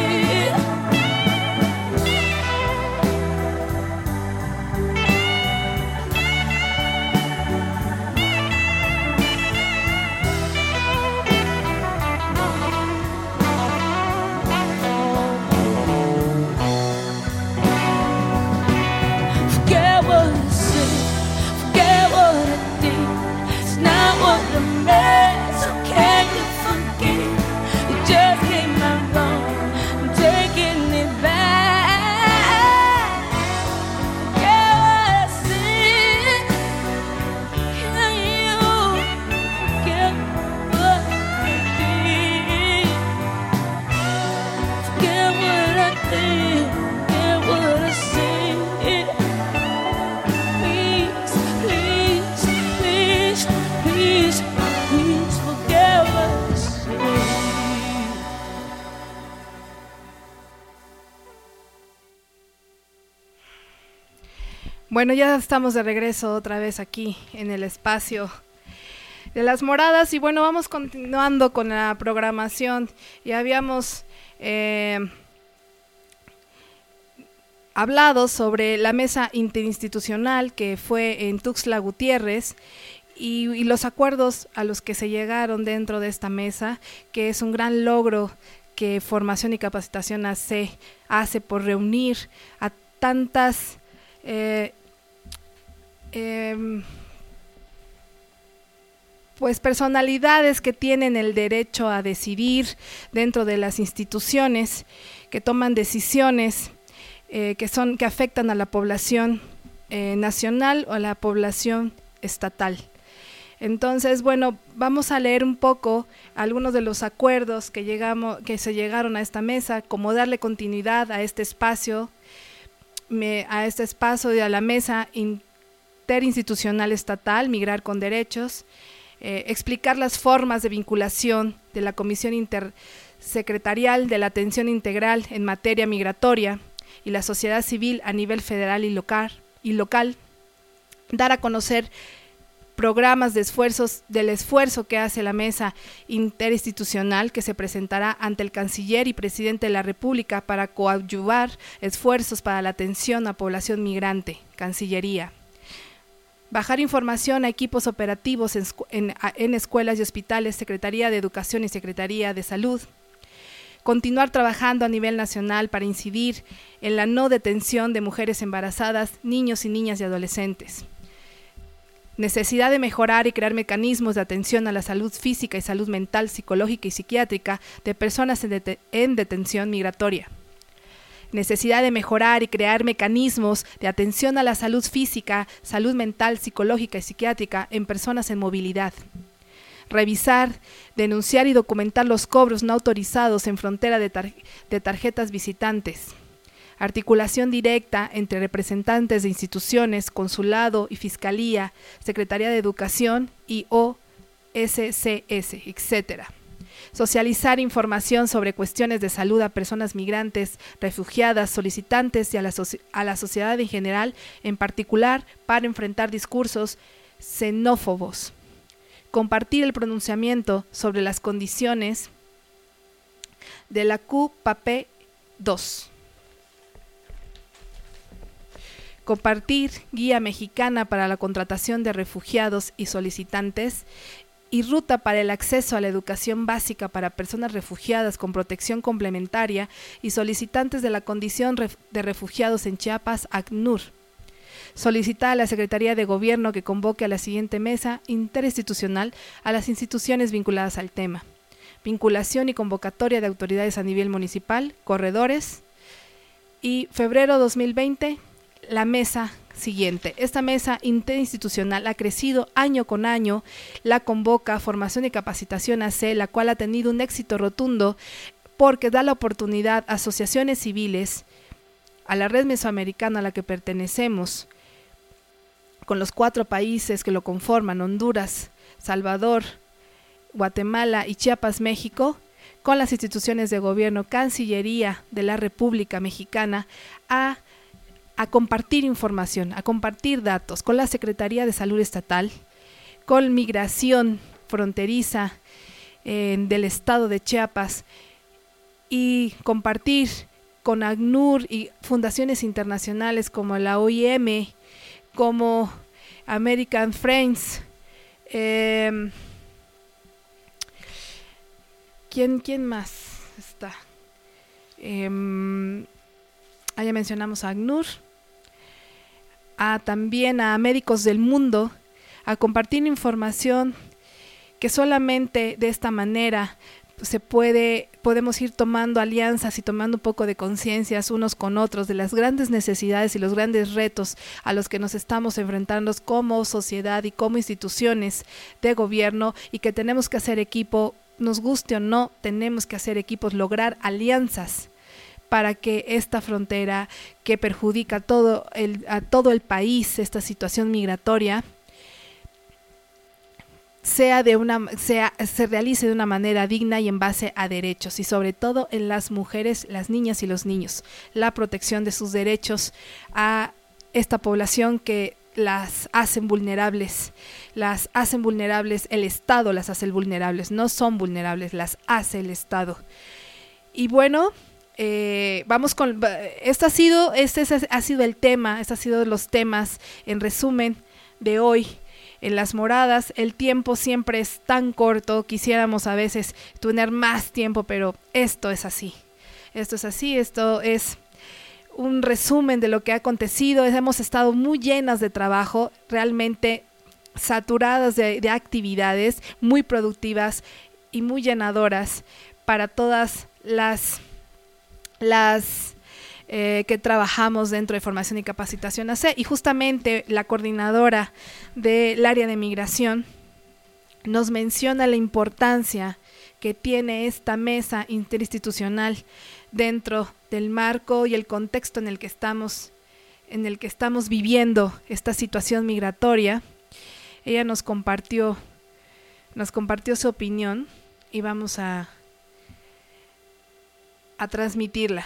Forget what I said, forget what I did. It's not what I meant, so can you forgive? You just came out wrong, I'm taking it back. Forget what I said, can you forget what I did? Forget what I did, forget what I said. Please, please, please, please, please forget what I said. Bueno, ya estamos de regreso otra vez aquí en el espacio de las moradas y bueno, vamos continuando con la programación. Ya habíamos eh, hablado sobre la mesa interinstitucional que fue en Tuxtla Gutiérrez y, y los acuerdos a los que se llegaron dentro de esta mesa, que es un gran logro que Formación y Capacitación hace, hace por reunir a tantas eh, eh, pues personalidades que tienen el derecho a decidir dentro de las instituciones, que toman decisiones eh, que son que afectan a la población eh, nacional o a la población estatal. Entonces, bueno, vamos a leer un poco algunos de los acuerdos que llegamos, que se llegaron a esta mesa, cómo darle continuidad a este espacio, me, a este espacio y a la mesa interinstitucional estatal, Migrar con Derechos, eh, explicar las formas de vinculación de la Comisión Intersecretarial de la Atención Integral en materia migratoria y la sociedad civil a nivel federal y local, y local, dar a conocer programas de esfuerzos del esfuerzo que hace la mesa interinstitucional que se presentará ante el canciller y presidente de la República para coadyuvar esfuerzos para la atención a población migrante, Cancillería. Bajar información a equipos operativos en, en, en escuelas y hospitales, Secretaría de Educación y Secretaría de Salud. Continuar trabajando a nivel nacional para incidir en la no detención de mujeres embarazadas, niños y niñas y adolescentes. Necesidad de mejorar y crear mecanismos de atención a la salud física y salud mental, psicológica y psiquiátrica de personas en, det- en detención migratoria. necesidad de mejorar y crear mecanismos de atención a la salud física, salud mental, psicológica y psiquiátrica en personas en movilidad. Revisar, denunciar y documentar los cobros no autorizados en frontera de, tar- de tarjetas visitantes. Articulación directa entre representantes de instituciones, consulado y fiscalía, Secretaría de Educación y O S C S, etcétera. Socializar información sobre cuestiones de salud a personas migrantes, refugiadas, solicitantes y a la, so- a la sociedad en general, en particular para enfrentar discursos xenófobos. Compartir el pronunciamiento sobre las condiciones de la Q P A P dos. Compartir guía mexicana para la contratación de refugiados y solicitantes y ruta para el acceso a la educación básica para personas refugiadas con protección complementaria y solicitantes de la condición de refugiados en Chiapas, ACNUR. Solicitar a la Secretaría de Gobierno que convoque a la siguiente mesa interinstitucional a las instituciones vinculadas al tema. Vinculación y convocatoria de autoridades a nivel municipal, corredores. Y febrero dos mil veinte, la mesa siguiente. Esta mesa interinstitucional ha crecido año con año, la convoca Formación y Capacitación A C, la cual ha tenido un éxito rotundo porque da la oportunidad a asociaciones civiles, a la red mesoamericana a la que pertenecemos, con los cuatro países que lo conforman, Honduras, Salvador, Guatemala y Chiapas, México, con las instituciones de gobierno, Cancillería de la República Mexicana, a a compartir información, a compartir datos con la Secretaría de Salud Estatal, con Migración Fronteriza eh, del Estado de Chiapas y compartir con ACNUR y fundaciones internacionales como la O I M, como American Friends. Eh, ¿quién, ¿Quién más está? Eh, ah, ya mencionamos a ACNUR. A, también a médicos del mundo, a compartir información que solamente de esta manera se puede, podemos ir tomando alianzas y tomando un poco de conciencias unos con otros de las grandes necesidades y los grandes retos a los que nos estamos enfrentando como sociedad y como instituciones de gobierno, y que tenemos que hacer equipo, nos guste o no, tenemos que hacer equipos, lograr alianzas para que esta frontera que perjudica todo el, a todo el país, esta situación migratoria, sea de una, sea, se realice de una manera digna y en base a derechos, y sobre todo en las mujeres, las niñas y los niños, la protección de sus derechos a esta población que las hacen vulnerables, las hacen vulnerables, el Estado las hace vulnerables, no son vulnerables, las hace el Estado. Y bueno, Eh, vamos con, este ha sido, este ha sido el tema, este ha sido los temas en resumen de hoy en Las Moradas. El tiempo siempre es tan corto, quisiéramos a veces tener más tiempo, pero esto es así, esto es así, esto es un resumen de lo que ha acontecido. Hemos estado muy llenas de trabajo, realmente saturadas de, de actividades muy productivas y muy llenadoras para todas las las eh, que trabajamos dentro de Formación y Capacitación A C, y justamente la coordinadora del área de migración nos menciona la importancia que tiene esta mesa interinstitucional dentro del marco y el contexto en el que estamos, en el que estamos viviendo esta situación migratoria. Ella nos compartió, nos compartió su opinión y vamos a a transmitirla.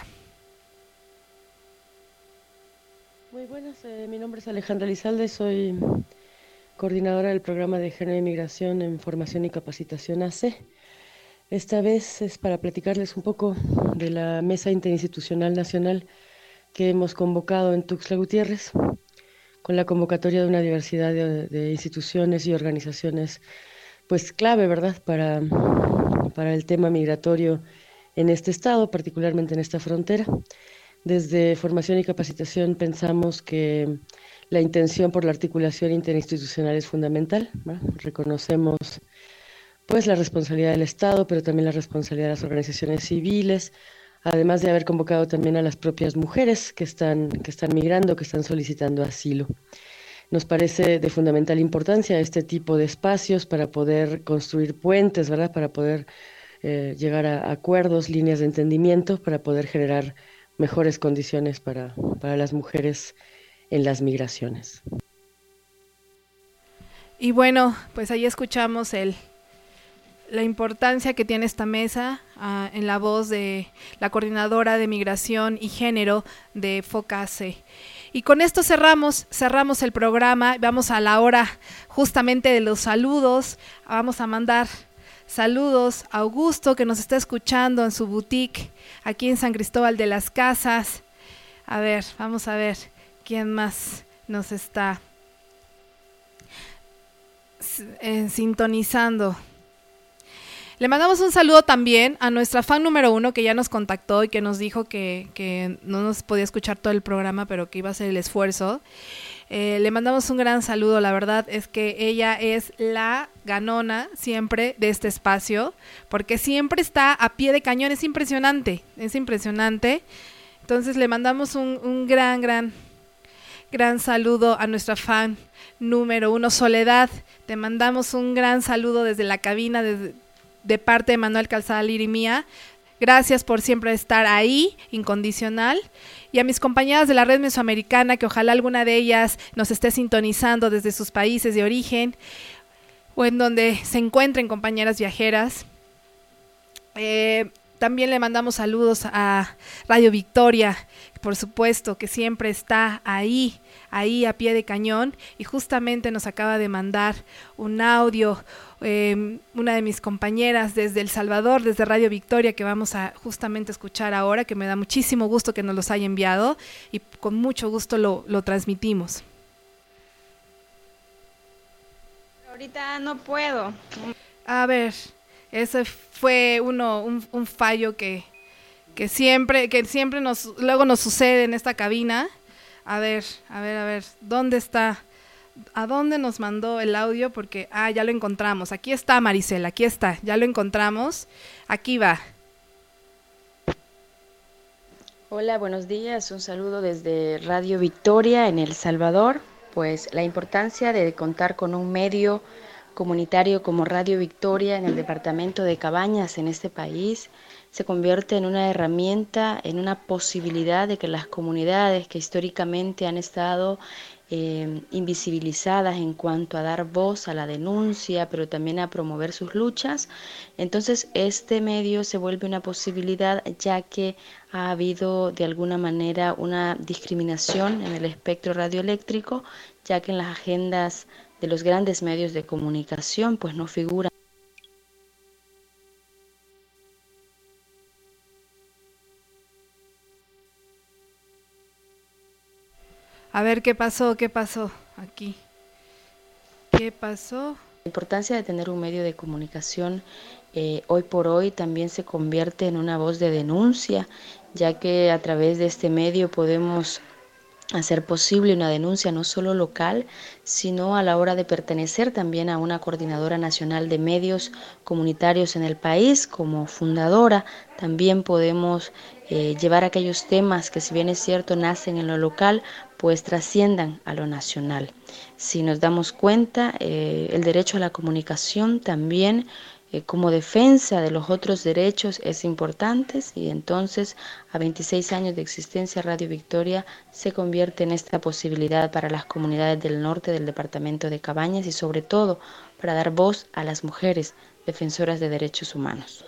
Muy buenas, eh, mi nombre es Alejandra Lizalde, soy coordinadora del programa de Género y Migración en Formación y Capacitación A C. Esta vez es para platicarles un poco de la Mesa Interinstitucional Nacional que hemos convocado en Tuxtla Gutiérrez, con la convocatoria de una diversidad de, de instituciones y organizaciones, pues clave, ¿verdad?, para, para el tema migratorio en este estado, particularmente en esta frontera. Desde Formación y Capacitación pensamos que la intención por la articulación interinstitucional es fundamental, ¿verdad? Reconocemos pues la responsabilidad del Estado, pero también la responsabilidad de las organizaciones civiles además de haber convocado también a las propias mujeres que están, que están migrando, que están solicitando asilo. Nos parece de fundamental importancia este tipo de espacios para poder construir puentes, ¿verdad? Para poder eh, llegar a acuerdos, líneas de entendimiento, para poder generar mejores condiciones para, para las mujeres en las migraciones. Y bueno, pues ahí escuchamos el, la importancia que tiene esta mesa uh, en la voz de la coordinadora de Migración y Género de FOCACE. Y con esto cerramos, cerramos el programa, vamos a la hora justamente de los saludos, vamos a mandar saludos a Augusto que nos está escuchando en su boutique aquí en San Cristóbal de las Casas. A ver, vamos a ver quién más nos está eh, sintonizando. Le mandamos un saludo también a nuestra fan número uno que ya nos contactó y que nos dijo que, que no nos podía escuchar todo el programa, pero que iba a hacer el esfuerzo. Eh, le mandamos un gran saludo, la verdad es que ella es la ganona siempre de este espacio, porque siempre está a pie de cañón, es impresionante, es impresionante. Entonces le mandamos un, un gran, gran, gran saludo a nuestra fan número uno, Soledad. Te mandamos un gran saludo desde la cabina, desde de parte de Manuel Calzada Lir y mía. Gracias por siempre estar ahí, incondicional. Y a mis compañeras de la red mesoamericana, que ojalá alguna de ellas nos esté sintonizando desde sus países de origen o en donde se encuentren compañeras viajeras. Eh, también le mandamos saludos a Radio Victoria, por supuesto, que siempre está ahí, ahí a pie de cañón, y justamente nos acaba de mandar un audio eh, una de mis compañeras desde El Salvador, desde Radio Victoria, que vamos a justamente escuchar ahora, que me da muchísimo gusto que nos los haya enviado y con mucho gusto lo, lo transmitimos. Ahorita no puedo. A ver, ese fue uno un, un fallo que, que siempre que siempre nos luego nos sucede en esta cabina. A ver, a ver, a ver, ¿dónde está? ¿A dónde nos mandó el audio? Porque, ah, ya lo encontramos. Aquí está, Maricela, aquí está, ya lo encontramos. Aquí va. Hola, buenos días. Un saludo desde Radio Victoria en El Salvador. Pues la importancia de contar con un medio comunitario como Radio Victoria en el departamento de Cabañas en este país se convierte en una herramienta, en una posibilidad de que las comunidades que históricamente han estado eh, invisibilizadas en cuanto a dar voz a la denuncia, pero también a promover sus luchas, entonces este medio se vuelve una posibilidad, ya que ha habido de alguna manera una discriminación en el espectro radioeléctrico, ya que en las agendas de los grandes medios de comunicación pues no figuran. A ver, ¿qué pasó? ¿Qué pasó aquí? ¿Qué pasó? La importancia de tener un medio de comunicación eh, hoy por hoy también se convierte en una voz de denuncia, ya que a través de este medio podemos hacer posible una denuncia no solo local, sino a la hora de pertenecer también a una coordinadora nacional de medios comunitarios en el país. Como fundadora también podemos eh, llevar aquellos temas que, si bien es cierto, nacen en lo local, pues trasciendan a lo nacional. Si nos damos cuenta, eh, el derecho a la comunicación también Eh, como defensa de los otros derechos es importante, y entonces a veintiséis años de existencia Radio Victoria se convierte en esta posibilidad para las comunidades del norte del departamento de Cabañas y sobre todo para dar voz a las mujeres defensoras de derechos humanos.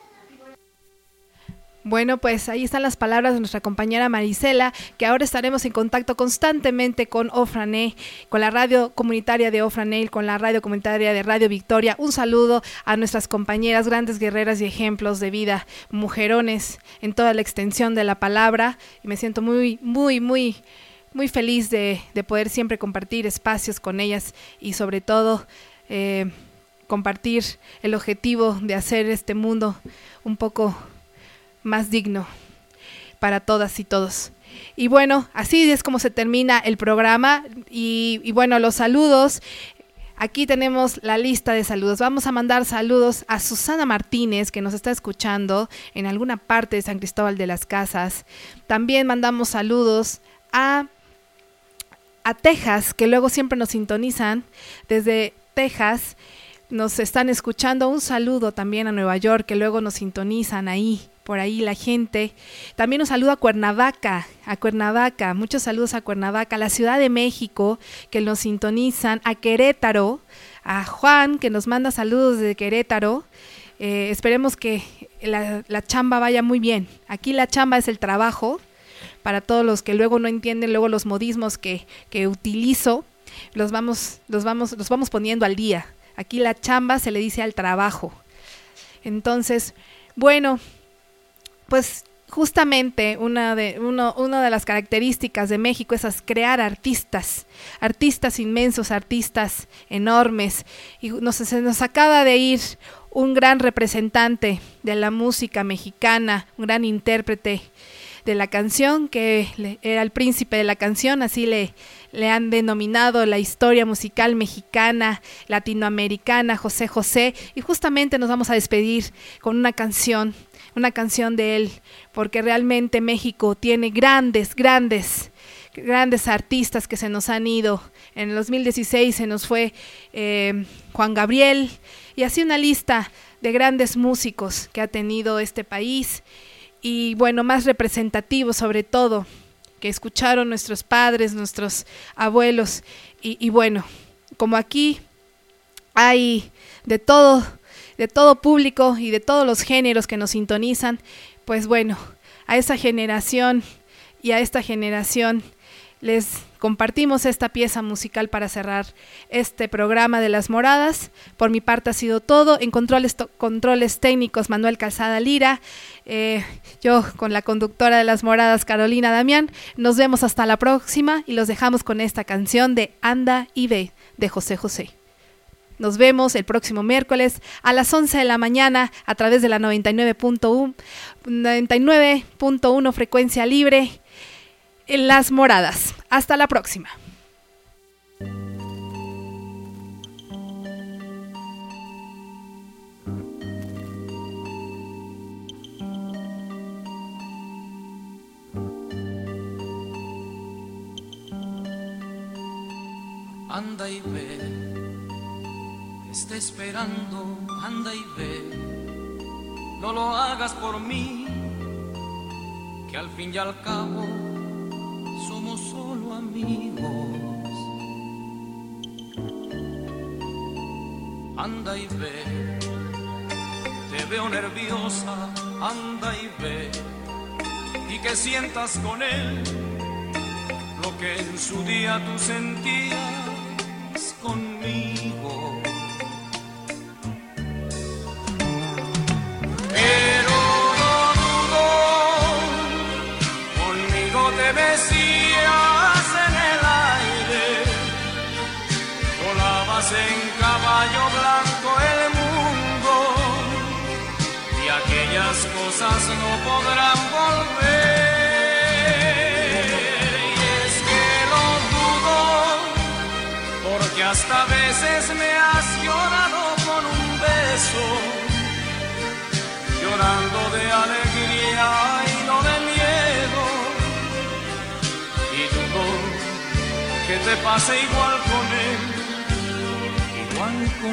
Bueno, pues ahí están las palabras de nuestra compañera Maricela, que ahora estaremos en contacto constantemente con Ofrané, con la radio comunitaria de Ofrané, con la radio comunitaria de Radio Victoria. Un saludo a nuestras compañeras, grandes guerreras y ejemplos de vida, mujerones en toda la extensión de la palabra, y me siento muy, muy, muy, muy feliz de, de poder siempre compartir espacios con ellas y sobre todo eh, compartir el objetivo de hacer este mundo un poco más digno para todas y todos. Y bueno, así es como se termina el programa y, y bueno, los saludos Aquí tenemos la lista de saludos. Vamos a mandar saludos a Susana Martínez, que nos está escuchando en alguna parte de San Cristóbal de las Casas. También mandamos saludos a, a Texas, que luego siempre nos sintonizan desde Texas. Nos están escuchando. Un saludo también a Nueva York, que luego nos sintonizan ahí, por ahí la gente. También un saludo a Cuernavaca, a Cuernavaca, muchos saludos a Cuernavaca, a la Ciudad de México, que nos sintonizan, a Querétaro, a Juan, que nos manda saludos desde Querétaro. Eh, esperemos que la, la chamba vaya muy bien. Aquí la chamba es el trabajo, para todos los que luego no entienden luego los modismos que, que utilizo, los vamos, los vamos, los vamos poniendo al día. Aquí la chamba se le dice al trabajo. Entonces, bueno, pues justamente una de, uno, una de las características de México es crear artistas, artistas inmensos, artistas enormes. Y nos, se nos acaba de ir un gran representante de la música mexicana, un gran intérprete de la canción, que le, era el príncipe de la canción, así le, le han denominado la historia musical mexicana, latinoamericana, José José, y justamente nos vamos a despedir con una canción, una canción de él, porque realmente México tiene grandes, grandes, grandes artistas que se nos han ido. En el dos mil dieciséis se nos fue eh, Juan Gabriel, y así una lista de grandes músicos que ha tenido este país, y bueno, más representativos sobre todo, que escucharon nuestros padres, nuestros abuelos, y, y bueno, como aquí hay de todo, de todo público y de todos los géneros que nos sintonizan, pues bueno, a esa generación y a esta generación les compartimos esta pieza musical para cerrar este programa de Las Moradas. Por mi parte ha sido todo. En controles, to- controles técnicos, Manuel Calzada Lira, eh, yo con la conductora de Las Moradas, Carolina Damián. Nos vemos hasta la próxima y los dejamos con esta canción de Anda y Ve de José José. Nos vemos el próximo miércoles a las once de la mañana a través de la noventa y nueve punto uno frecuencia libre en Las Moradas. Hasta la próxima. Anda y ve, te está esperando, anda y ve, no lo hagas por mí, que al fin y al cabo somos solo amigos. Anda y ve, te veo nerviosa, anda y ve, y que sientas con él lo que en su día tú sentías conmigo. Pero no dudo, conmigo te besías en el aire, volabas en caballo blanco el mundo, y aquellas cosas no podrán volver. Porque hasta veces me has llorado con un beso, llorando de alegría y no de miedo, y dudo que te pase igual con él, igual con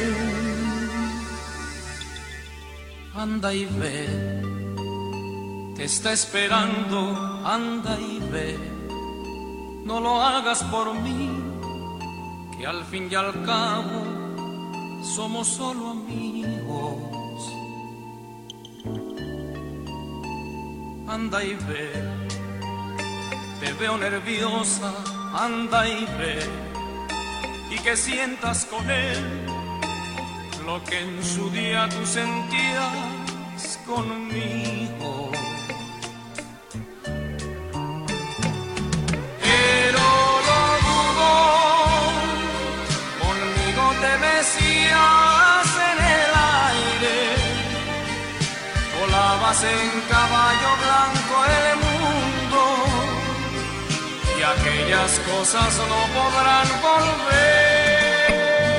él. Anda y ve, te está esperando, anda y ve, no lo hagas por mí, que al fin y al cabo somos solo amigos. Anda y ve, te veo nerviosa, anda y ve, y que sientas con él lo que en su día tú sentías conmigo. En caballo blanco el mundo, y aquellas cosas no podrán volver.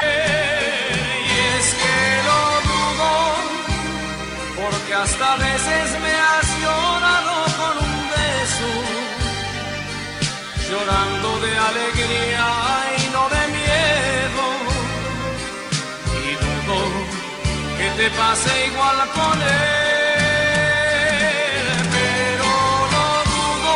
hasta a veces me has llorado con un beso, llorando de alegría y no de miedo, y dudo que te pase igual con él, pero no dudo,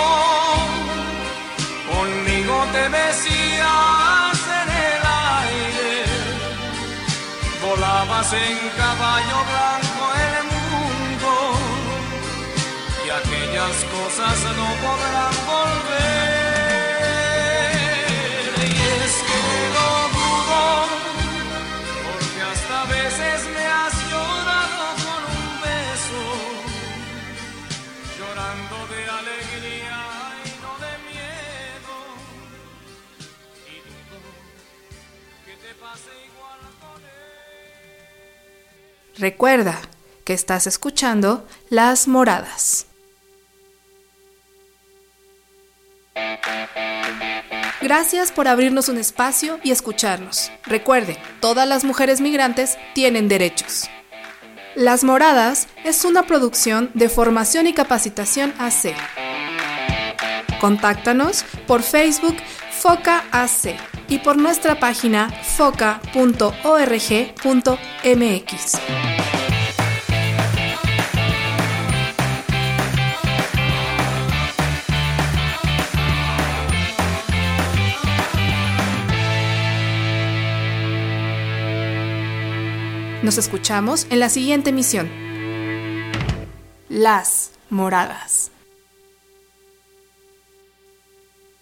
conmigo te mecías en el aire, volabas en caballo blanco el mundo, y aquellas cosas no podrán volver, y es que no dudo, porque hasta a veces me has llorado con un beso, llorando de alegría y no de miedo, y dudo que te pase igual con él. Recuerda que estás escuchando Las Moradas. Gracias por abrirnos un espacio y escucharnos. Recuerde, todas las mujeres migrantes tienen derechos. Las Moradas es una producción de Formación y Capacitación A C. Contáctanos por Facebook Foca A C y por nuestra página foca punto org punto mx. Nos escuchamos en la siguiente emisión. Las Moradas.